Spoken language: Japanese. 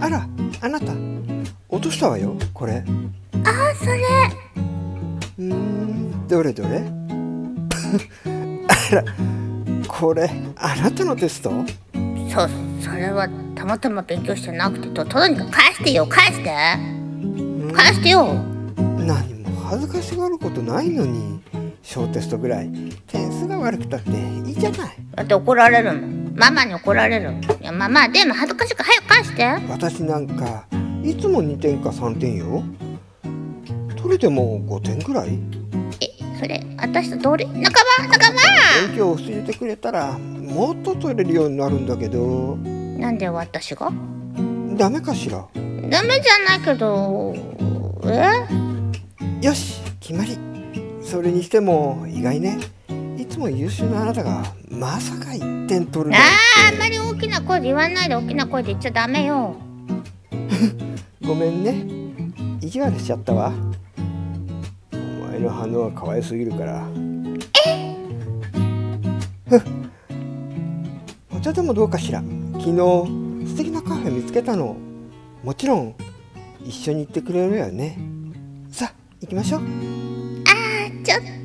あら、あなた落としたわよ、これ。 あ、それ。 どれどれあら、これあなたのテスト？ それはたまたま勉強してなくて、とにかく返してよ、返してよ。 何も恥ずかしがることないのに、小テストぐらい点数が悪くたっていいじゃない。 だって怒られるもん、ママに怒られる。いや、ママでも恥ずかしいから早く返して。 私なんかいつも2点か3点よ。取れても5点ぐらい。 それ私と同類仲間。 勉強を教えてくれたらもっと取れるようになるんだけど。 なんで私が？ ダメかしら？ ダメじゃないけど。 よし、決まり。それにしても意外ね。いつも優秀なあなたがまさか1点取るなんて。 あんまり大きな声で言わないで。大きな声で言っちゃダメよ。 ごめんね、意地悪しちゃったわ。お前の反応が可愛すぎるから。お茶でもどうかしら。昨日素敵なカフェ見つけたの。もちろん一緒に行ってくれるよね。さあ行きましょう。 ちょっと